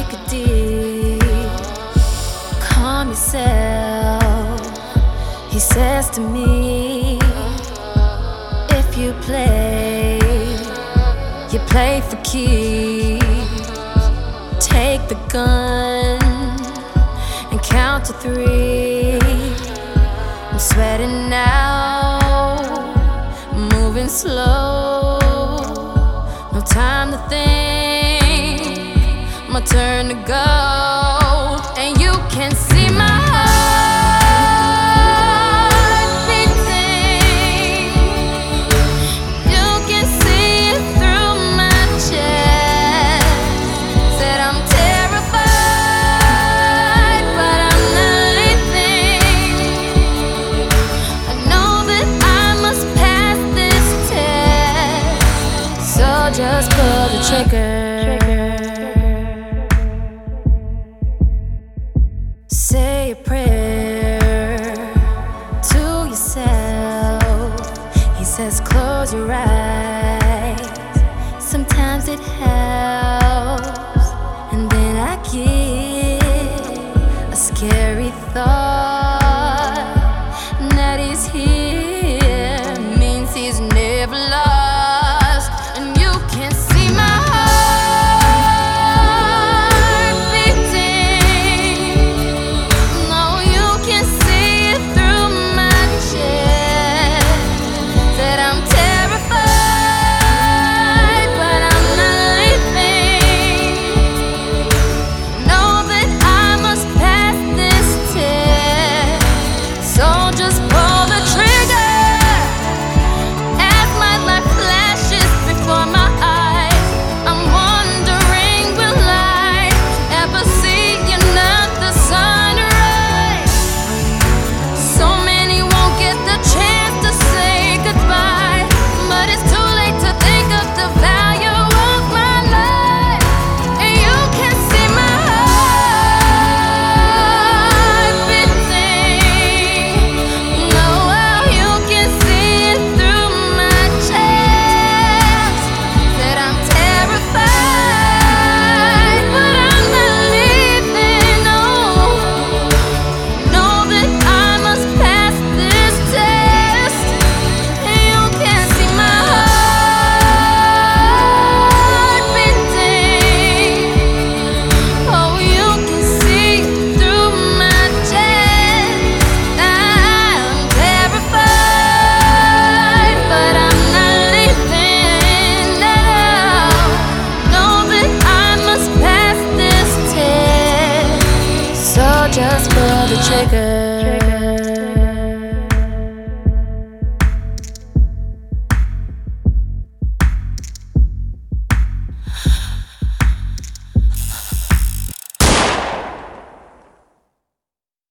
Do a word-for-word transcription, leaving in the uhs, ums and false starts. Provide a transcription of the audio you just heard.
take a deep, calm yourself. He says to me, if you play, you play for keeps. Take the gun and count to three. I'm sweating now, moving slow. No time to think, my turn to go. And you can see my heart beating. You can see it through my chest. Said I'm terrified, but I'm not leaving. I know that I must pass this test, so just pull the trigger. Say a prayer to yourself. He says close your eyes, sometimes it helps. And then I get a scary thought, and that he's here means he's never lost. And you can see my heart beating. No, you can see it through my chest. Said I'm terrified, but I'm not leaving. Know that I must pass this test, so just pull the trigger. As my life flashes before my eyes, I'm wondering, will I ever see another sunrise? So many won't get the chance to say goodbye, but it's too late to think of the value of my life. And you can see my heart beating. No, well, you can see it through my chest. Said I'm terrified, but I'm not leaving. No, know that I must pass this test. And you can see my heart beating. Oh, you can see through my chest. I'm terrified, but I'm not leaving. No, know that I must pass this test, so just pull the trigger.